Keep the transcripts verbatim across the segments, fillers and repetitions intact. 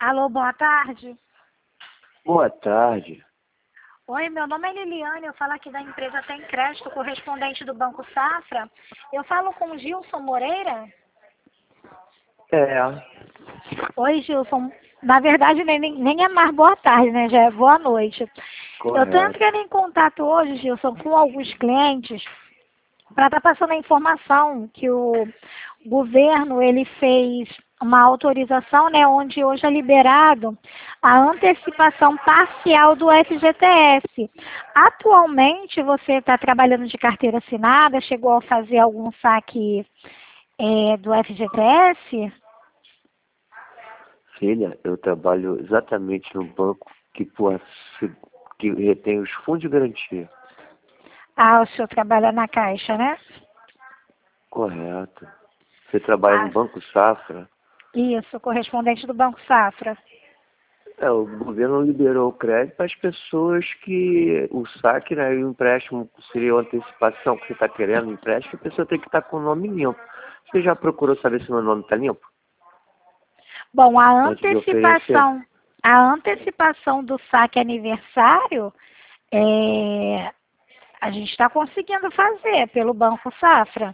Alô, boa tarde. Boa tarde. Oi, meu nome é Liliane, eu falo aqui da empresa Tem Crédito, correspondente do Banco Safra. Eu falo com o Gilson Moreira? É, Oi, Gilson. Na verdade, nem, nem é mais boa tarde, né? Já é boa noite. Eu estou correto. entrando em contato hoje, Gilson, com alguns clientes para estar passando a informação que o governo ele fez uma autorização, né, onde hoje é liberado a antecipação parcial do F G T S. Atualmente, você está trabalhando de carteira assinada, chegou a fazer algum saque é, do F G T S? Filha, eu trabalho exatamente no banco que, por, que retém os fundos de garantia. Ah, o senhor trabalha na Caixa, né? Correto. Você trabalha no Ah, Banco Safra? isso, correspondente do Banco Safra. É, o governo liberou o crédito para as pessoas que o saque, né, e o empréstimo seria a antecipação que você está querendo, empréstimo, a pessoa tem que estar com o nome limpo. Você já procurou saber se o meu nome está limpo? Bom, a Antes de oferecer? antecipação, a antecipação do saque aniversário, é, a gente está conseguindo fazer pelo Banco Safra.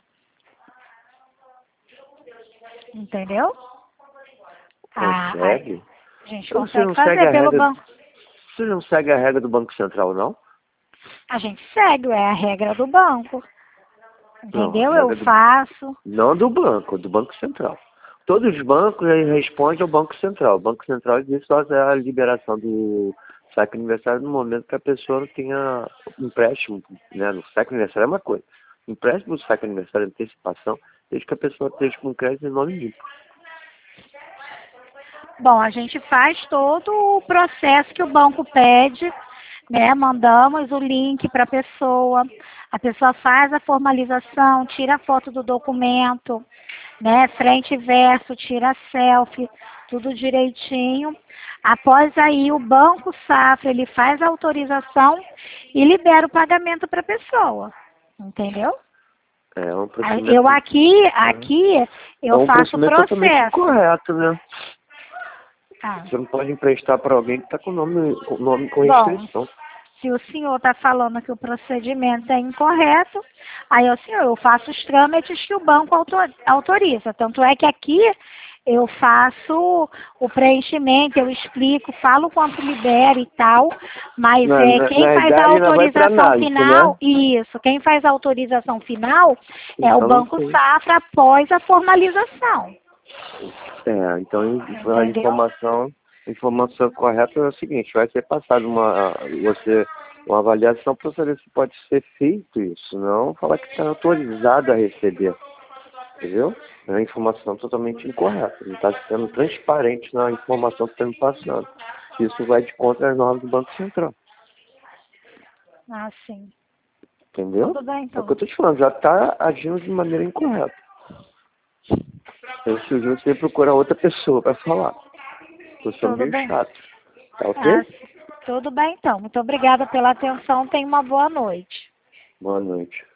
Entendeu? A, a, Consegue? a gente Então você consegue não segue fazer a pelo regra, banco. você não segue a regra do Banco Central, não? A gente segue, é a regra do banco. Não, a Entendeu? Eu regra do, faço. não do banco, do Banco Central. Todos os bancos eh, respondem ao Banco Central. O Banco Central diz só a liberação do saque aniversário no momento que a pessoa não tenha empréstimo, né? No saque aniversário é uma coisa. Empréstimo do saque aniversário, antecipação, desde que a pessoa esteja com crédito em nome limpo. Bom, a gente faz todo o processo que o banco pede, né? Mandamos o link para a pessoa, a pessoa faz a formalização, tira a foto do documento, né? Frente e verso, tira a selfie, tudo direitinho. Após aí o Banco Safra, ele faz a autorização e libera o pagamento para a pessoa, entendeu? É um Eu procedimento, aqui, é aqui, eu um faço o procedimento totalmente processo. incorreto, né? Ah, Você não pode emprestar para alguém que está com nome, com nome com bom, restrição. se o senhor está falando que o procedimento é incorreto, aí o senhor, eu faço os trâmites que o banco autor- autoriza. Tanto é que aqui eu faço o preenchimento, eu explico, falo quanto libera e tal, mas Na, é na, quem na faz a idade ainda vai para autorização análise, final, né? isso, quem faz a autorização final é o Então não Banco sei. Safra após a formalização. É, então a Entendeu? informação, a informação correta é o seguinte, vai ser passada uma, você, uma avaliação para saber se pode ser feito isso, não falar que está autorizado a receber, entendeu? É uma informação totalmente incorreta, não está sendo transparente na informação que está me passando. Isso vai de contra as normas do Banco Central, Ah, sim. entendeu? Tudo bem, É o que eu então. estou te falando, já está agindo de maneira incorreta. Eu sugiro você procurar outra pessoa para falar. Eu sou Tudo meio bem. chato. Tá Ah, ok? tudo bem, então. Muito obrigada pela atenção. Tenha uma boa noite. Boa noite.